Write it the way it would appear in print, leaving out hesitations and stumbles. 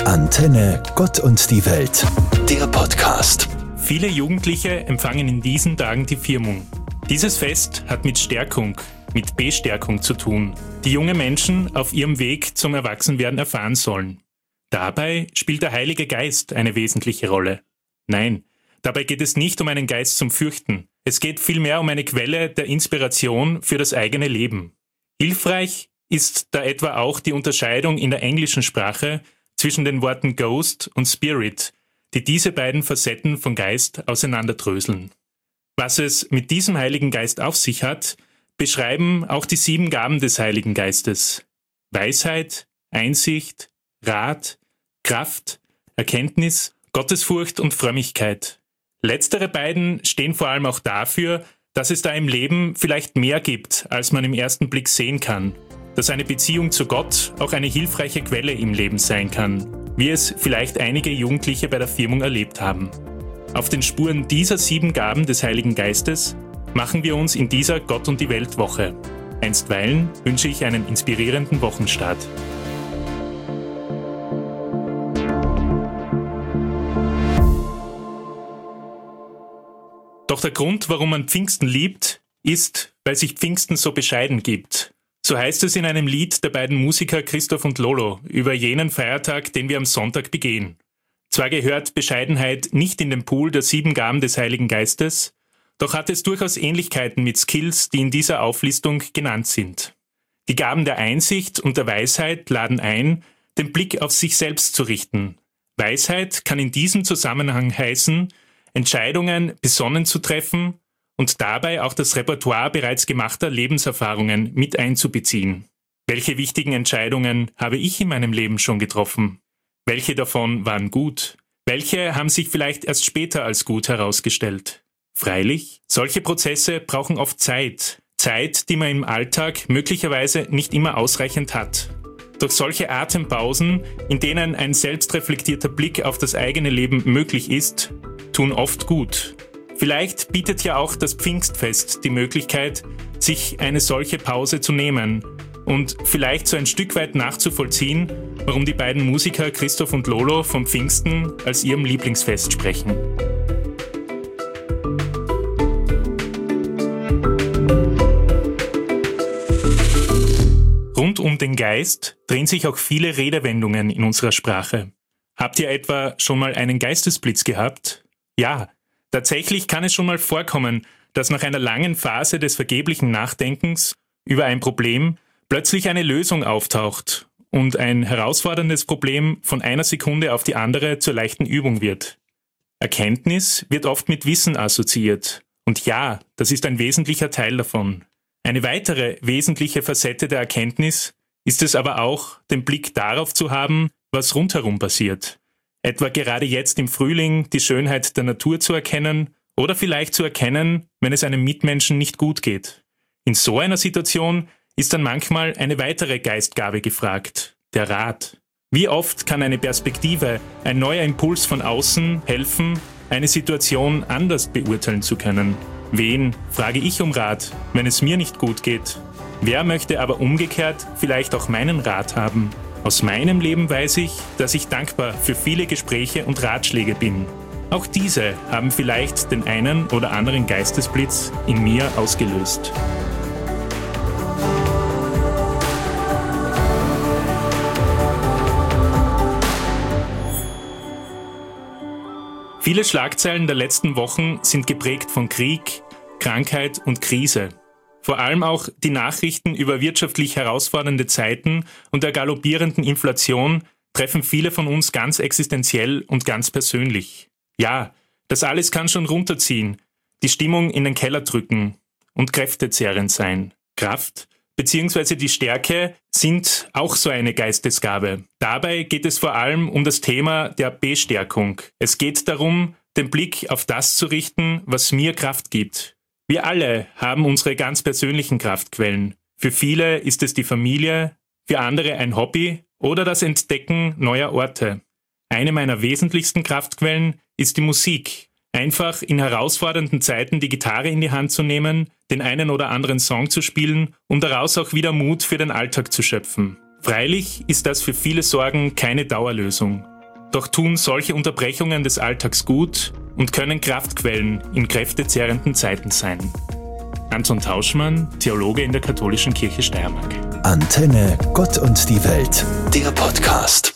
Antenne Gott und die Welt, der Podcast. Viele Jugendliche empfangen in diesen Tagen die Firmung. Dieses Fest hat mit Stärkung, mit Bestärkung zu tun, die junge Menschen auf ihrem Weg zum Erwachsenwerden erfahren sollen. Dabei spielt der Heilige Geist eine wesentliche Rolle. Nein, dabei geht es nicht um einen Geist zum Fürchten. Es geht vielmehr um eine Quelle der Inspiration für das eigene Leben. Hilfreich ist da etwa auch die Unterscheidung in der englischen Sprache zwischen den Worten Ghost und Spirit, die diese beiden Facetten von Geist auseinanderdröseln. Was es mit diesem Heiligen Geist auf sich hat, beschreiben auch die 7 Gaben des Heiligen Geistes. Weisheit, Einsicht, Rat, Kraft, Erkenntnis, Gottesfurcht und Frömmigkeit. Letztere beiden stehen vor allem auch dafür, dass es da im Leben vielleicht mehr gibt, als man im ersten Blick sehen kann. Dass eine Beziehung zu Gott auch eine hilfreiche Quelle im Leben sein kann, wie es vielleicht einige Jugendliche bei der Firmung erlebt haben. Auf den Spuren dieser 7 Gaben des Heiligen Geistes machen wir uns in dieser Gott und die Welt Woche. Einstweilen wünsche ich einen inspirierenden Wochenstart. Doch der Grund, warum man Pfingsten liebt, ist, weil sich Pfingsten so bescheiden gibt. So heißt es in einem Lied der beiden Musiker Christoph und Lolo über jenen Feiertag, den wir am Sonntag begehen. Zwar gehört Bescheidenheit nicht in den Pool der 7 Gaben des Heiligen Geistes, doch hat es durchaus Ähnlichkeiten mit Skills, die in dieser Auflistung genannt sind. Die Gaben der Einsicht und der Weisheit laden ein, den Blick auf sich selbst zu richten. Weisheit kann in diesem Zusammenhang heißen, Entscheidungen besonnen zu treffen und dabei auch das Repertoire bereits gemachter Lebenserfahrungen mit einzubeziehen. Welche wichtigen Entscheidungen habe ich in meinem Leben schon getroffen? Welche davon waren gut? Welche haben sich vielleicht erst später als gut herausgestellt? Freilich, solche Prozesse brauchen oft Zeit. Zeit, die man im Alltag möglicherweise nicht immer ausreichend hat. Doch solche Atempausen, in denen ein selbstreflektierter Blick auf das eigene Leben möglich ist, tun oft gut. Vielleicht bietet ja auch das Pfingstfest die Möglichkeit, sich eine solche Pause zu nehmen und vielleicht so ein Stück weit nachzuvollziehen, warum die beiden Musiker Christoph und Lolo vom Pfingsten als ihrem Lieblingsfest sprechen. Rund um den Geist drehen sich auch viele Redewendungen in unserer Sprache. Habt ihr etwa schon mal einen Geistesblitz gehabt? Ja, tatsächlich kann es schon mal vorkommen, dass nach einer langen Phase des vergeblichen Nachdenkens über ein Problem plötzlich eine Lösung auftaucht und ein herausforderndes Problem von einer Sekunde auf die andere zur leichten Übung wird. Erkenntnis wird oft mit Wissen assoziiert. Und ja, das ist ein wesentlicher Teil davon. Eine weitere wesentliche Facette der Erkenntnis ist es aber auch, den Blick darauf zu haben, was rundherum passiert. Etwa gerade jetzt im Frühling die Schönheit der Natur zu erkennen oder vielleicht zu erkennen, wenn es einem Mitmenschen nicht gut geht. In so einer Situation ist dann manchmal eine weitere Geistgabe gefragt, der Rat. Wie oft kann eine Perspektive, ein neuer Impuls von außen helfen, eine Situation anders beurteilen zu können? Wen frage ich um Rat, wenn es mir nicht gut geht? Wer möchte aber umgekehrt vielleicht auch meinen Rat haben? Aus meinem Leben weiß ich, dass ich dankbar für viele Gespräche und Ratschläge bin. Auch diese haben vielleicht den einen oder anderen Geistesblitz in mir ausgelöst. Viele Schlagzeilen der letzten Wochen sind geprägt von Krieg, Krankheit und Krise. Vor allem auch die Nachrichten über wirtschaftlich herausfordernde Zeiten und der galoppierenden Inflation treffen viele von uns ganz existenziell und ganz persönlich. Ja, das alles kann schon runterziehen, die Stimmung in den Keller drücken und kräftezehrend sein. Kraft bzw. die Stärke sind auch so eine Geistesgabe. Dabei geht es vor allem um das Thema der Bestärkung. Es geht darum, den Blick auf das zu richten, was mir Kraft gibt. Wir alle haben unsere ganz persönlichen Kraftquellen. Für viele ist es die Familie, für andere ein Hobby oder das Entdecken neuer Orte. Eine meiner wesentlichsten Kraftquellen ist die Musik. Einfach in herausfordernden Zeiten die Gitarre in die Hand zu nehmen, den einen oder anderen Song zu spielen, um daraus auch wieder Mut für den Alltag zu schöpfen. Freilich ist das für viele Sorgen keine Dauerlösung. Doch tun solche Unterbrechungen des Alltags gut und können Kraftquellen in kräftezehrenden Zeiten sein. Anton Tauschmann, Theologe in der Katholischen Kirche Steiermark. Antenne Gott und die Welt, der Podcast.